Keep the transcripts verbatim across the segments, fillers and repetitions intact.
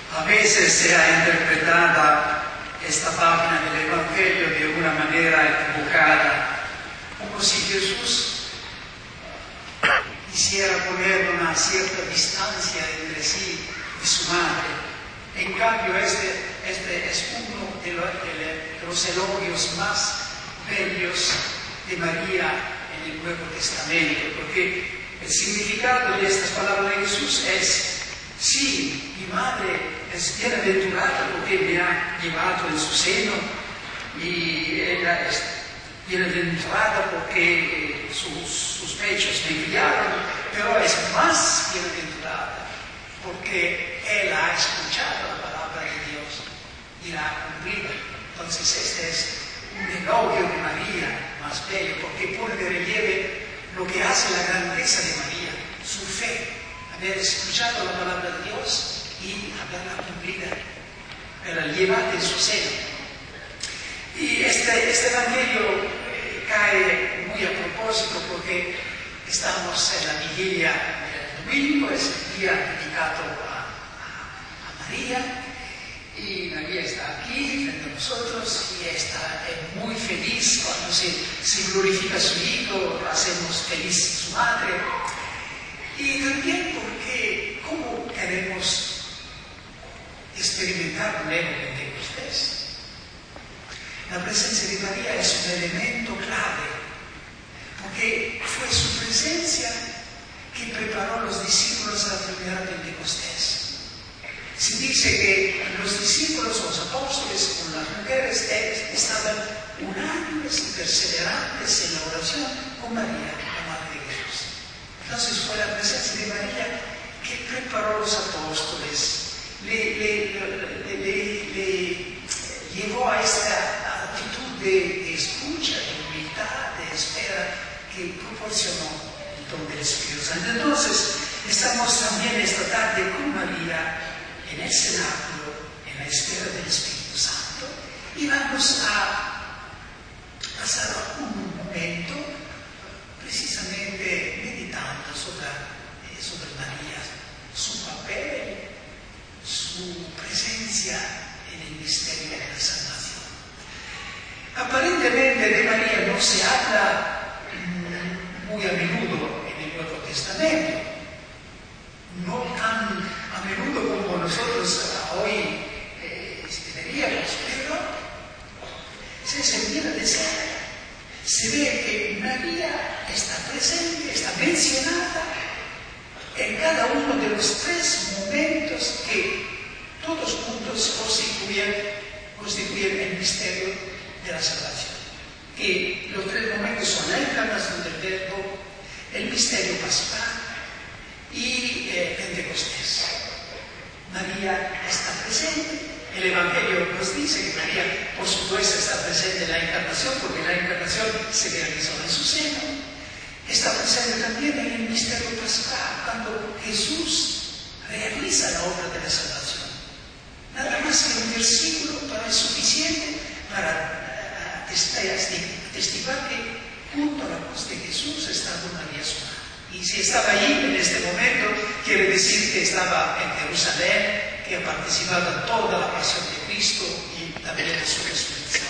A veces se ha interpretada esta página del Evangelio de una manera equivocada, como si Jesús quisiera poner una cierta distancia entre sí y su madre. En cambio, este, este es uno de los, de los elogios más bellos de María en el Nuevo Testamento, porque el significado de estas palabras de Jesús es: sí, mi madre es bienaventurada porque me ha llevado en su seno, y ella es bienaventurada porque sus, sus pechos me criaron, pero es más bienaventurada porque él ha escuchado la palabra de Dios y la ha cumplido. Entonces este es un elogio de María más bello, porque pone de relieve lo que hace la grandeza de María, su fe, haber escuchado la palabra de Dios y haberla cumplida, haberla llevado en su seno. Y este, este Evangelio eh, cae muy a propósito porque estamos en la vigilia del domingo, es el día dedicado a, a, a María, y María está aquí frente a nosotros y está eh, muy feliz cuando se, se glorifica a su hijo, hacemos feliz a su madre. Y también porque cómo queremos experimentar un nuevo Pentecostés. La presencia de María es un elemento clave, porque fue su presencia que preparó a los discípulos a la primera Pentecostés. Se dice que los discípulos, los apóstoles, con las mujeres, estaban unánimes y perseverantes en la oración con María, la Madre de Jesús. Entonces fue la presencia de María que preparó a los apóstoles, le, le, le, le, le llevó a esta actitud de, de escucha, de humildad, de espera, que proporcionó el don del Espíritu Santo. Entonces, estamos también esta tarde con María en el cenáculo, en la espera del Espíritu Santo, y vamos a pasar un momento precisamente meditando sobre, eh, sobre María, su papel, su presencia en el misterio de la salvación. Aparentemente de María no se habla mmm, muy a menudo en el Nuevo Testamento, no tan a menudo como nosotros hoy eh, deberíamos, pero se, se empieza a decir, se ve que María está presente, está mencionada en cada uno de los tres momentos que todos juntos constituyen, constituyen el misterio de la salvación. Que los tres momentos son la encarnación del Verbo, el misterio pascual y eh, Pentecostés. María está presente. El Evangelio nos dice que María, por supuesto, está presente en la encarnación, porque la encarnación se realizó en su seno. Está presente también en el misterio pascual, cuando Jesús realiza la obra de la salvación. Nada más que un versículo para es suficiente para uh, testiguar que junto a la cruz de Jesús estaba María su madre. Y si estaba allí en este momento, quiere decir que estaba en Jerusalén, que ha participado en toda la pasión de Cristo y también en su resurrección.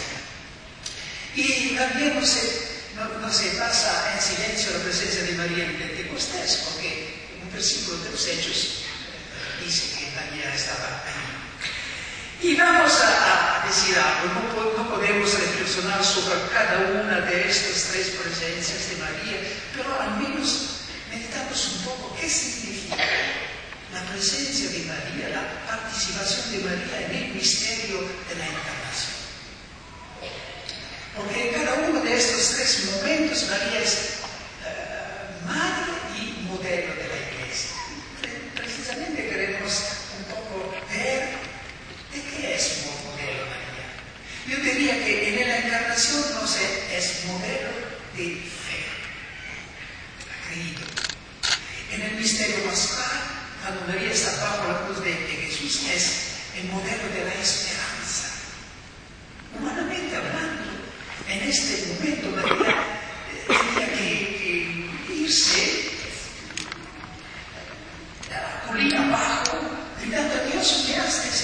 Y también no se, no, no se pasa en silencio la presencia de María en Pentecostés, porque un versículo de los Hechos dice que María estaba allí. Y vamos a, a decir algo, no, no podemos reflexionar sobre cada una de estas tres presencias de María, pero al menos meditamos un poco qué significa la presencia de María, la participación de María en el misterio de la encarnación. Porque en cada uno de estos tres momentos María es uh, madre y modelo de la Iglesia. Precisamente queremos un poco ver de qué es un modelo María. Yo diría que en la encarnación no sé, es modelo de fe, creído. En el misterio pascual, cuando María está bajo la cruz de, de Jesús, es el modelo de la esperanza. Humanamente hablando, en este momento María eh, tenía que, que irse a la colina abajo, gritando a Dios, ¿qué haces?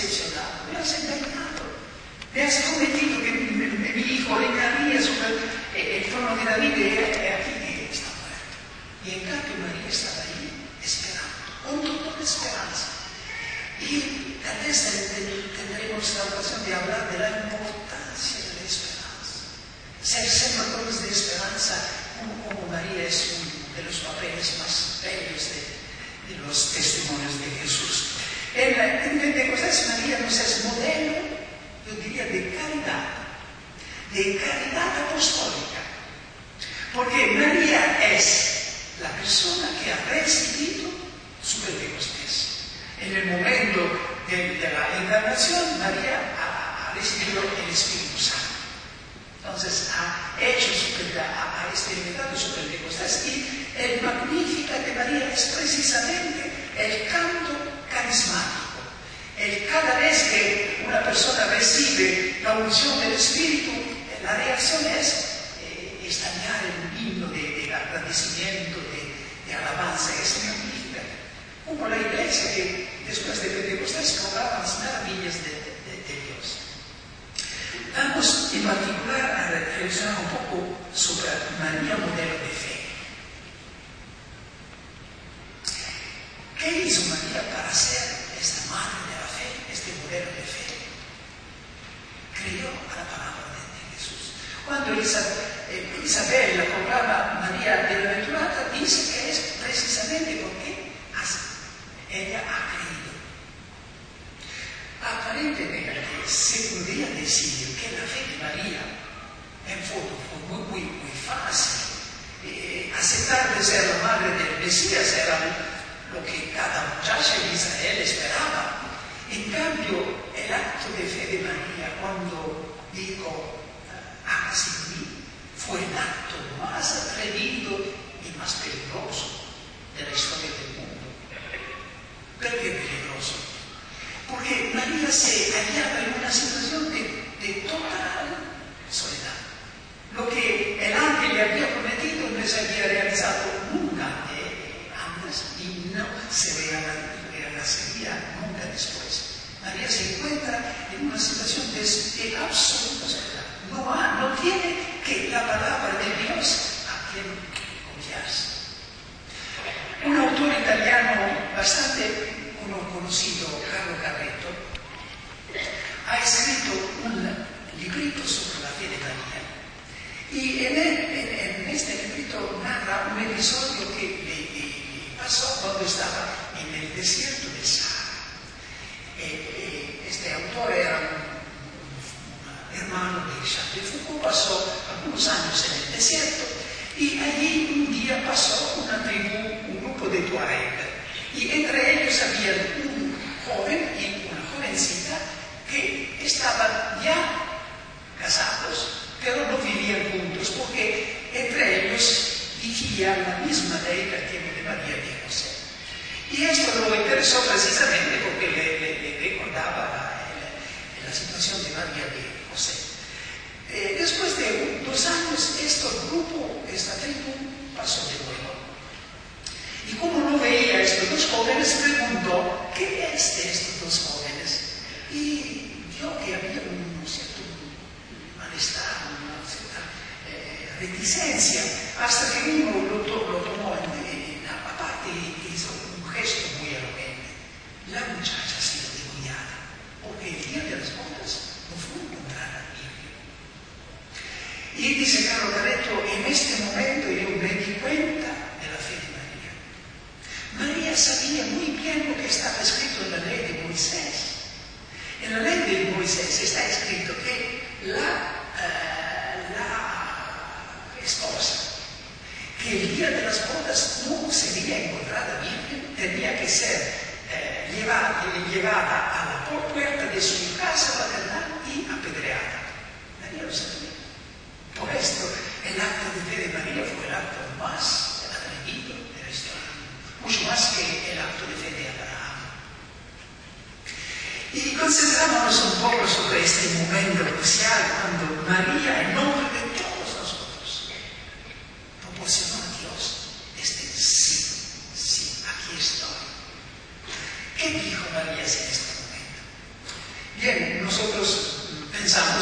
me has prometido que mi, mi hijo reinaría sobre el trono de David, y aquí que está muerto. Y en cambio María estaba ahí esperando, con toda la esperanza. Y tal vez tendremos la ocasión de hablar de la importancia de la esperanza. Ser sembradores de esperanza, como, como María, es uno de los papeles más bellos de, de los testimonios de Jesús. En, en Pentecostés María nos es modelo, yo diría, de caridad, de caridad apostólica. Porque María es la persona que ha recibido su Pentecostés. En el momento de, de la encarnación, María ha, ha recibido el Espíritu Santo. Entonces ha hecho su, ha, ha experimentado su Pentecostés. Y el Magníficat de María es precisamente el canto carismático. El, cada vez que una persona recibe la unción del Espíritu, la reacción es eh, estallar en un himno de, de agradecimiento, de, de alabanza. Es magnífica. Como la iglesia que después de Pentecostés proclama las maravillas de, de, de Dios. Vamos en particular a reflexionar un poco sobre María, modelo de fe. ¿Qué hizo María para ser esta madre de la fe, este modelo de fe? Creyó a la palabra de, de Jesús. Cuando Isabel, eh, Isabel la proclama María bienaventurada, dice que es precisamente porque ella ha creído. Aparentemente se podría decir que la fe de María en foto fue muy, muy, muy fácil. Eh, aceptar de ser la madre del Mesías era lo que cada muchacha en Israel esperaba. En cambio, el acto de fe de María, cuando dijo, hágase en mí, fue el acto más atrevido y más peligroso de la historia del mundo. ¿Por qué peligroso? Porque María se hallaba en una situación de, de total soledad. Lo que el ángel le había prometido no se había realizado nunca eh, antes y no se realizaría nunca después. María se encuentra en una situación de, de absoluta soledad. No, ha, no tiene que la palabra de Dios a quien confiarse. Un autor italiano bastante conocido, Carlo Carretto, ha escrito un librito sobre la fe de María. Y en, el, en, en este librito narra un episodio que le, le, le pasó cuando estaba en el desierto de Sahara. Eh, este autor era un, un hermano de Charles de Foucault, pasó algunos años en el desierto y allí un día pasó una tribu, un grupo de Tuareg. Y entre ellos había un joven y una jovencita que estaban ya casados, pero no vivían juntos, porque entre ellos vigían la misma ley que el tiempo de María y José. Y esto lo interesó precisamente porque le, le, le recordaba la, la, la situación de María y José. Eh, después de dos años, este grupo, esta tribu, pasó de nuevo. Y como no veía a estos dos jóvenes, preguntó, ¿qué es de estos dos jóvenes? Y vio que había un cierto malestar, una cierta eh, reticencia, hasta que uno lo, lo tomó en, en, aparte y hizo un gesto muy elocuente. La muchacha ha sido degollada, porque el día de las bodas no fue encontrada limpia. Y dice Carlo Carretto, en este momento yo me di cuenta de la fe de María. María sabía muy bien lo que estaba escrito en la ley de Moisés. En la ley de Moisés está escrito que la, uh, la esposa, que el día de las bodas no sería encontrada virgen, tenía que ser uh, llevada, llevada a la puerta de su casa paternal y apedreada. María lo sabía. Por esto, el acto de fe de María fue el acto más atrevido de la historia, mucho más que el acto de fe de Abraham. Y concentrémonos un poco sobre este momento crucial cuando María, en nombre de todos nosotros, proporcionó a Dios este sí, sí, aquí estoy. ¿Qué dijo María en este momento? Bien, nosotros pensamos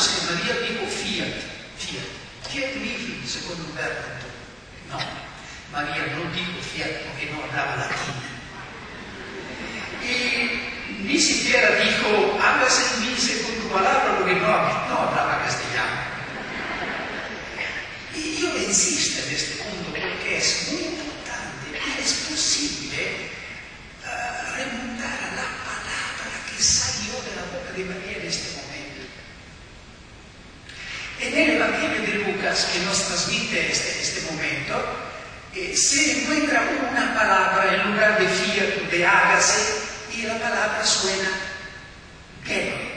un verbo. No, María no dijo fiat porque no hablaba latín. Y ni siquiera dijo, hablas en mí según tu palabra, porque no, no hablaba castellano. Y yo insisto en este punto porque es muy importante y es posible uh, remontar a la palabra que salió de la boca de María en este momento. En el Evangelio de Lucas, que nos transmite este, este momento, eh, se encuentra una palabra en lugar de fiat, de hágase, y la palabra suena genoito.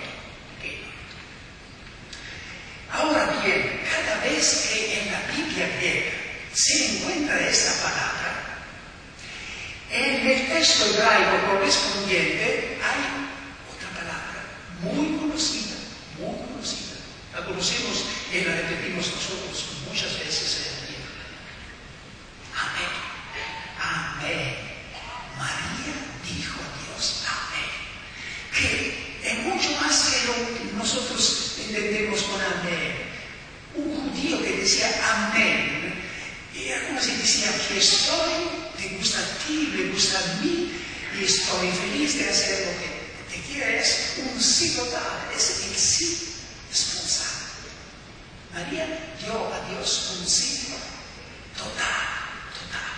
Ahora bien, cada vez que en la Biblia griega se encuentra esta palabra, en el texto hebraico correspondiente hay otra palabra muy conocida, muy conocida. La conocemos y la repetimos nosotros muchas veces en el día. Amén. Amén. María dijo a Dios, amén. Que es mucho más que lo que nosotros entendemos con amén. Un judío que decía amén, era como si decía que estoy, te gusta a ti, me gusta a mí, y estoy feliz de hacer lo que te quiera. Es un sí total, es el sí responsable. María dio a Dios un sí total, total.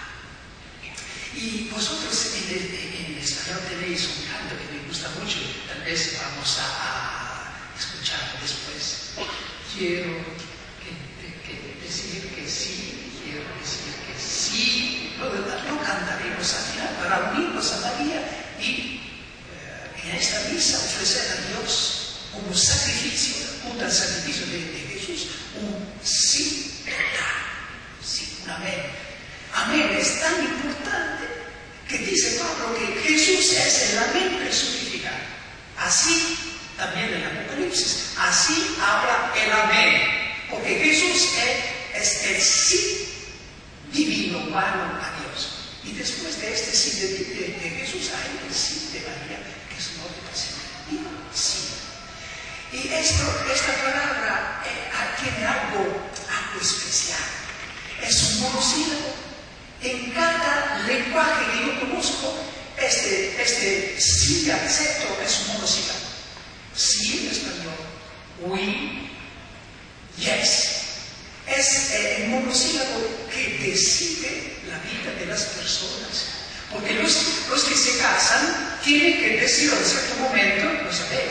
Y vosotros en el, en el español tenéis un canto que me gusta mucho, tal vez vamos a, a escucharlo después. Quiero que, que, que decir que sí, quiero decir que sí. Lo, lo cantaremos al final para unirnos a María y eh, en esta misa ofrecer a Dios como sacrificio, junto al sacrificio de, de Jesús, un sí total, sí, un amén. Amén es tan importante que dice Pablo que Jesús es el amén personificado. Así también en Apocalipsis, así habla el amén, porque Jesús es, es el sí divino, humano a Dios. Y después de este sí de, de, de Jesús hay el sí de María, que es un otro presentativo, sí. Y esto, esta palabra eh, tiene algo, algo especial. Es un monosílabo. En cada lenguaje que yo conozco, este, este sí acepto es un monosílabo. Sí en español, we, yes. Es eh, el monosílabo que decide la vida de las personas. Porque los, los que se casan tienen que decir en cierto momento, ¿lo sabéis?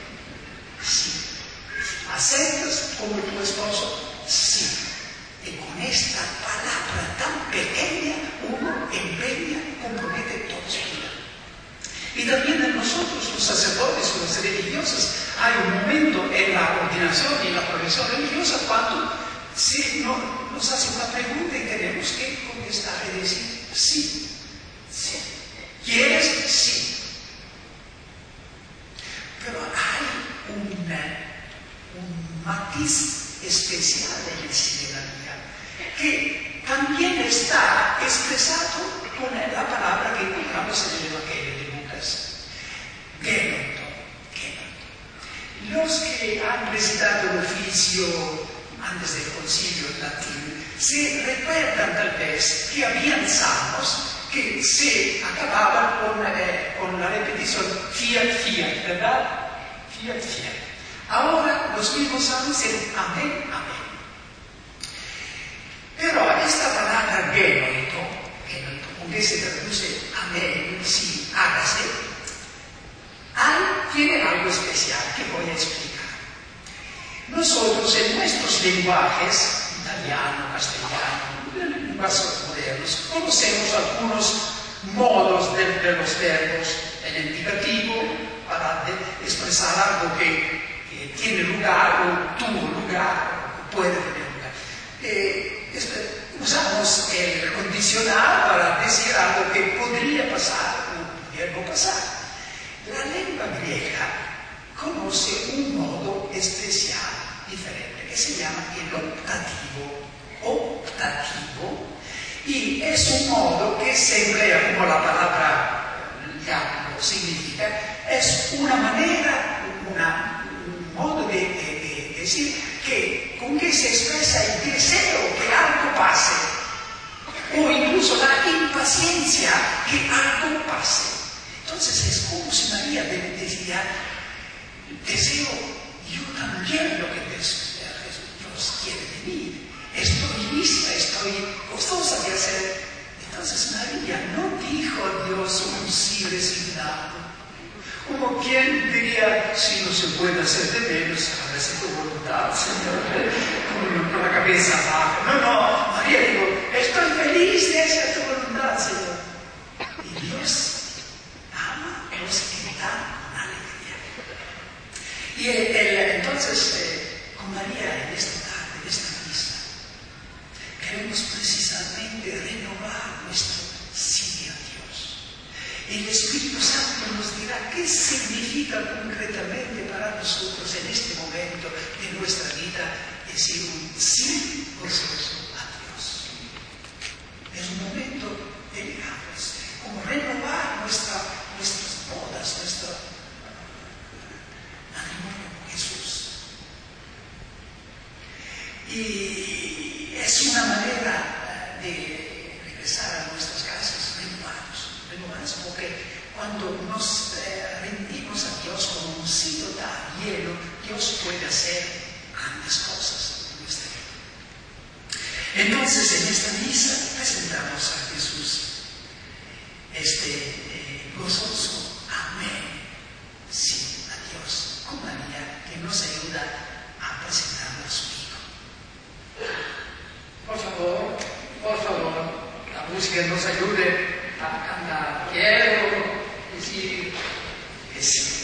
Sí. ¿Aceptas como tu esposo? Sí. Y con esta palabra tan pequeña, uno empeña, compromete toda su vida. Y también en nosotros, los sacerdotes, los religiosos, hay un momento en la ordenación y en la profesión religiosa cuando se no, nos hace una pregunta y tenemos que contestar y decir sí, sí. ¿Quieres? Sí. Pero hay una, un matiz especial en el sí de María, que también está expresado con la palabra que encontramos en el Evangelio de Lucas. Genoito, genoito. Los que han recitado el oficio antes del concilio en latín se recuerdan tal vez que habían salmos que se acababan con, eh, con la repetición fiat, fiat, ¿verdad? Fiat, fiat. Ahora los mismos salmos dicen amén, amén. Pero esta palabra genoito, genoito, aunque se traduce amén, sí, hágase, hay, tiene algo especial que voy a explicar. Nosotros en nuestros lenguajes, italiano, castellano, lenguajes modernos, conocemos algunos modos de, de los verbos en el indicativo para de, expresar algo que, que tiene lugar o tuvo lugar o puede tener lugar. Eh, este, usamos el condicional para decir algo que podría pasar o pudiera no pasar. La lengua griega conoce un modo especial diferente que se llama el optativo, optativo, y es un modo que se emplea como la palabra ya lo significa, es una manera, una, un modo de, de, de decir que con que se expresa el deseo que algo pase, o incluso la impaciencia que algo pase. Entonces es como si María decía, deseo yo también lo que Dios quiere de mí. Estoy lista, estoy gozosa de hacer. Entonces María no dijo a Dios un sí resignado. Como quien diría, si no se puede hacer de menos, hágase tu voluntad, Señor, con, con la cabeza baja. No, no, María dijo, estoy feliz de hacer tu voluntad, Señor. Y Dios ama, Dios que da con alegría. Y el, el, entonces, eh, con María en esta tarde, en esta misa, queremos precisamente renovar nuestro sí a Dios. El Espíritu Santo nos dirá qué significa concretamente para nosotros en este momento de nuestra vida decir un sí gozoso a Dios. Es un momento delicado, como renovar nuestra, nuestras bodas, nuestro matrimonio con Jesús. Y es una manera de regresar a nuestras casas renovados, renovados, porque cuando nos eh, rendimos a Dios como un sí total, lleno, Dios puede hacer grandes cosas en nuestra vida. Entonces, en esta misa presentamos a Jesús, este eh, gozoso amén, sí, a Dios, con María, que nos ayuda a presentarlo a su Hijo. Por favor, por favor, la música nos ayude a cantar. Quiero decir que sí.